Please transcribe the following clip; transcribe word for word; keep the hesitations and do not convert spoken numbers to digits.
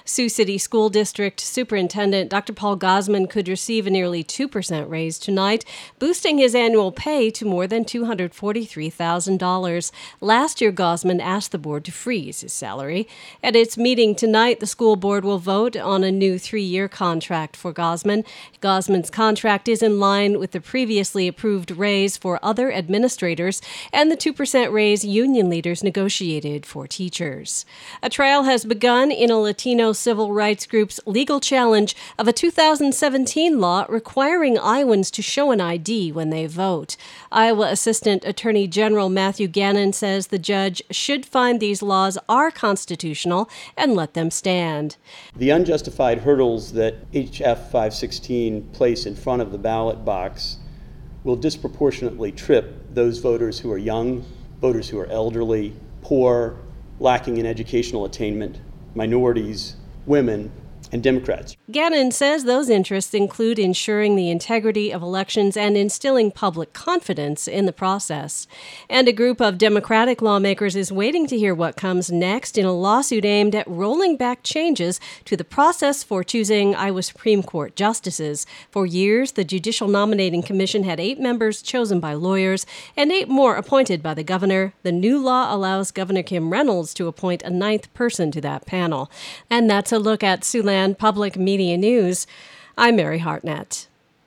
Sioux City School District Superintendent Doctor Paul Gosman could receive a nearly two percent raise tonight, boosting his annual pay to more than two hundred forty-three thousand dollars. Last year, Gosman asked the board to freeze his salary. At its meeting tonight, the school board will vote on a new three-year contract for Gosman. Gosman's contract is in line with the previously approved raise for other administrators and the two percent raise union leaders negotiated for teachers. A trial has begun in a Latino civil rights group's legal challenge of a two thousand seventeen law requiring Iowans to show an I D when they vote. Iowa Assistant Attorney General Matthew Gannon says the judge should find these laws are constitutional and let them stand. The unjustified hurdles that H F five sixteen place in front of the ballot box will disproportionately trip those voters who are young, voters who are elderly, poor, lacking in educational attainment, minorities, women, and Democrats. Gannon says those interests include ensuring the integrity of elections and instilling public confidence in the process. And a group of Democratic lawmakers is waiting to hear what comes next in a lawsuit aimed at rolling back changes to the process for choosing Iowa Supreme Court justices. For years, the Judicial Nominating Commission had eight members chosen by lawyers and eight more appointed by the governor. The new law allows Governor Kim Reynolds to appoint a ninth person to that panel. And that's a look at Siouxland Public Media News. I'm Mary Hartnett.